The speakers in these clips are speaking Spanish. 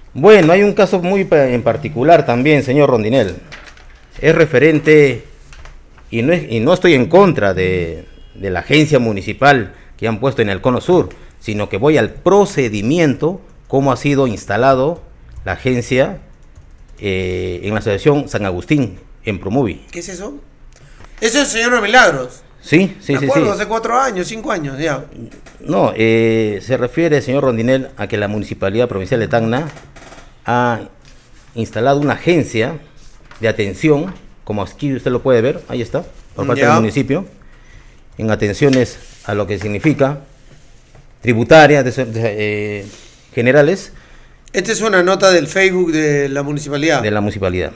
Bueno, hay un caso muy en particular también, señor Rondinel. Es referente, y no estoy en contra de la agencia municipal que han puesto en el Cono Sur, sino que voy al procedimiento, cómo ha sido instalado la agencia en la Asociación San Agustín, en Promovi. ¿Qué es eso? Eso es el Señor de Milagros. Sí. Me acuerdo, hace 4 años, 5 años, ya. No, se refiere, señor Rondinel, a que la Municipalidad Provincial de Tacna ha instalado una agencia de atención, como aquí usted lo puede ver, ahí está, por parte del municipio, en atenciones a lo que significa tributarias, generales. Esta es una nota del Facebook de la municipalidad. De la municipalidad.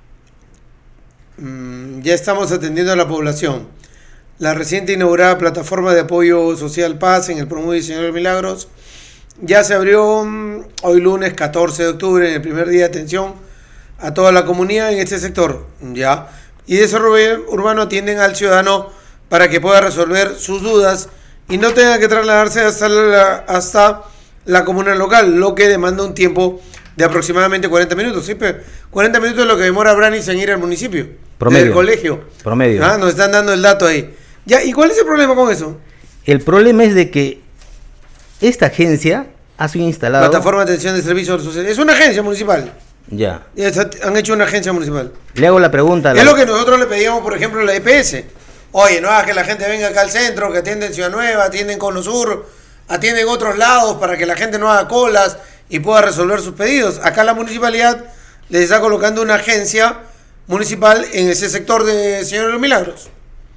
Ya estamos atendiendo a la población. La reciente inaugurada plataforma de apoyo social Paz en el Promovi Señor de Milagros ya se abrió hoy lunes 14 de octubre, en el primer día de atención a toda la comunidad en este sector. Ya. Y desarrollo urbano atienden al ciudadano para que pueda resolver sus dudas y no tenga que trasladarse hasta la comuna local, lo que demanda un tiempo de aproximadamente 40 minutos. ¿Sí? 40 minutos es lo que demora Branis en ir al municipio. Promedio. Del colegio. Promedio. Nos están dando el dato ahí. Ya, ¿y cuál es el problema con eso? El problema es de que esta agencia ha sido instalada... Plataforma de Atención de Servicios Sociales. Es una agencia municipal. Ya. Han hecho una agencia municipal. Le hago la pregunta. Es lo que nosotros le pedíamos, por ejemplo, a la EPS. Oye, no hagas que la gente venga acá al centro, que atienden Ciudad Nueva, atienden Cono Sur, atienden otros lados para que la gente no haga colas y pueda resolver sus pedidos. Acá la municipalidad les está colocando una agencia municipal en ese sector de Señor de los Milagros.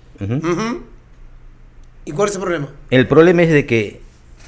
¿Y cuál es el problema? El problema es de que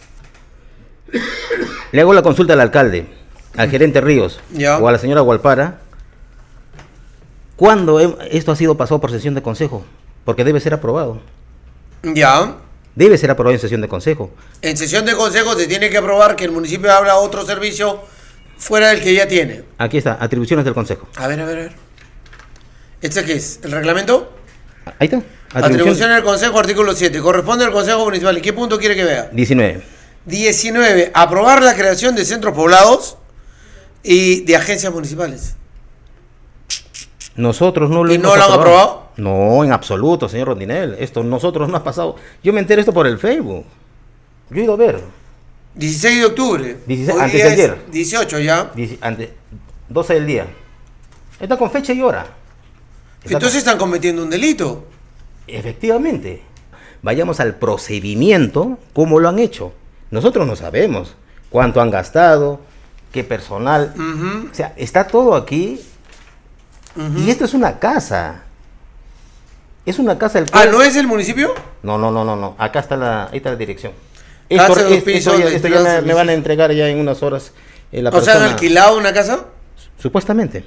le hago la consulta al alcalde, al gerente Ríos o a la señora Gualpara, ¿cuándo esto ha sido pasado por sesión de consejo? Porque debe ser aprobado. Ya. Debe ser aprobado en sesión de consejo. En sesión de consejo se tiene que aprobar que el municipio habla otro servicio fuera del que ya tiene. Aquí está, atribuciones del consejo. A ver. ¿Este qué es? ¿El reglamento? Ahí está. Atribución del consejo, artículo 7. Corresponde al consejo municipal. ¿Y qué punto quiere que vea? 19. Aprobar la creación de centros poblados y de agencias municipales. Nosotros no lo hemos aprobado. ¿Y no lo han aprobado? No, en absoluto, señor Rondinel. Esto nosotros no ha pasado. Yo me enteré esto por el Facebook. Yo he ido a ver. 16 de octubre. 16, antes de ayer. 18 ya. 12 del día. Está con fecha y hora. Entonces están cometiendo un delito. Efectivamente. Vayamos al procedimiento, cómo lo han hecho. Nosotros no sabemos cuánto han gastado, qué personal. O sea, está todo aquí. Y esto es una casa. Es una casa del pueblo. ¿No es el municipio? No. Acá está ahí está la dirección. Esto ya me van a entregar ya en unas horas. O sea, ¿han alquilado una casa? Supuestamente.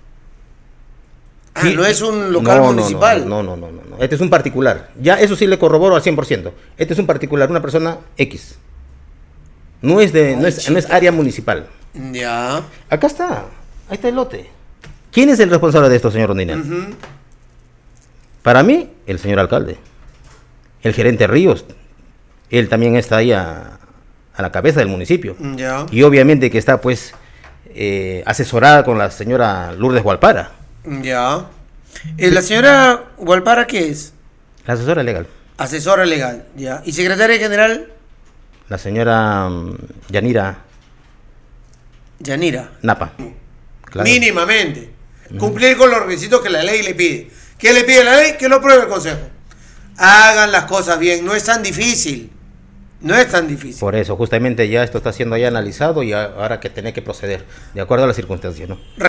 Sí, no es un local municipal. No. Este es un particular. Ya eso sí le corroboro al 100%. Este es un particular, una persona X. No es área municipal. Ya. Acá está. Ahí está el lote. ¿Quién es el responsable de esto, señor Rondinel? Para mí, el señor alcalde. El gerente Ríos. Él también está ahí a la cabeza del municipio. Ya. Y obviamente que está, pues, asesorada con la señora Lourdes Gualpara. Ya. ¿La señora Gualpara qué es? La asesora legal. Asesora legal, ya. ¿Y secretaria general? La señora Yanira Napa. Claro. Mínimamente. Cumplir con los requisitos que la ley le pide. ¿Qué le pide la ley? Que lo apruebe el consejo. Hagan las cosas bien, no es tan difícil. Por eso, justamente ya esto está siendo ya analizado y ahora que tiene que proceder, de acuerdo a las circunstancias, ¿no?